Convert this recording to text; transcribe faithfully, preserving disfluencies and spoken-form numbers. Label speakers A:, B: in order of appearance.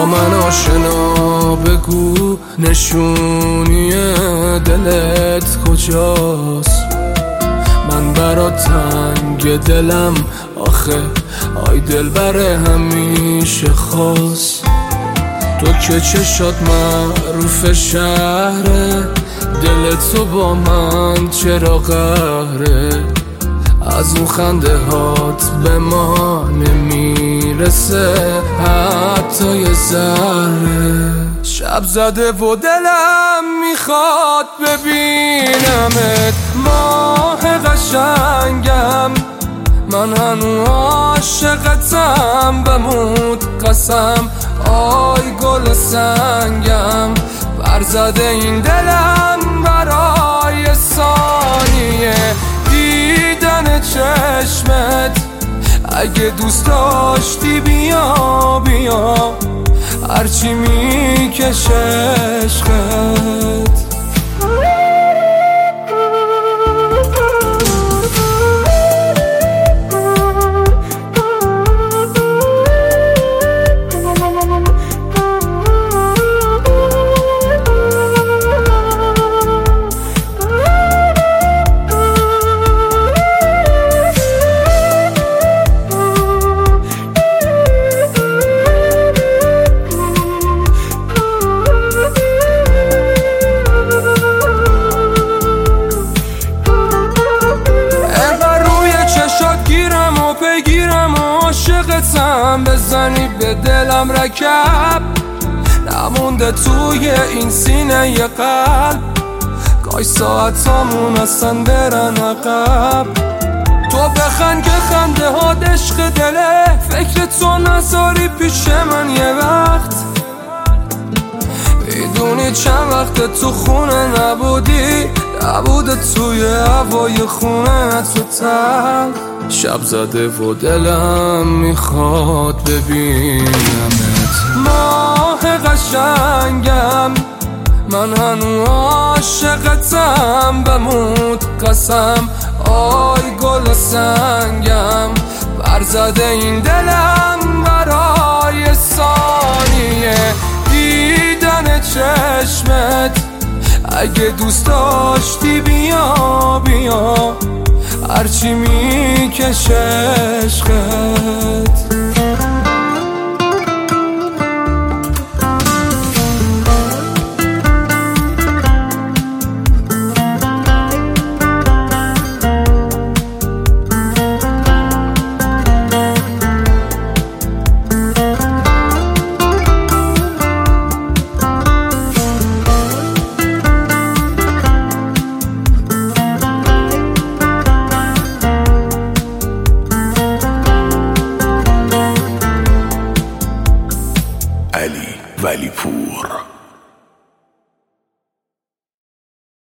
A: با من آشنا بگو نشونی دلت کجاست؟ من برات تنگ دلم آخه، آی دل بره همیشه خواست. تو که چشات معروف شهره، دل تو با من چرا قهره؟ از اون خنده هات به ما نمیرسه حتی یه ذره. شب زده و دلم میخواد ببینمت، ماه قشنگم، من هنو عاشقتم بموت قسم. آی گل سنگم، برزده این دلم برای ثانیه دیدن چشمت. اگه دوست داشتی بیا بیا، هرچی میکشه عشقت. بگیرم عاشقتم، بزنی به دلم رکب، نمونده توی این سینه ی قلب. گاهی ساعتامون اصلا برن عقب. تو بخند که خنده ها عشق دله، فکر تو نذاری پیش من یه وقت. میدونی چند وقت تو خونه نبودی، نبوده توی هوای خونه تو تن. شب زده و دلم میخواد ببینمت، ماه قشنگم، من هنو عاشقتم بموت قسم. آی گل سنگم، برزده این دلم برای ثانیه دیدن چشمت. اگه دوست داشتی بیا بیا، هرچی میکشه عشقت.
B: علی ولی پور.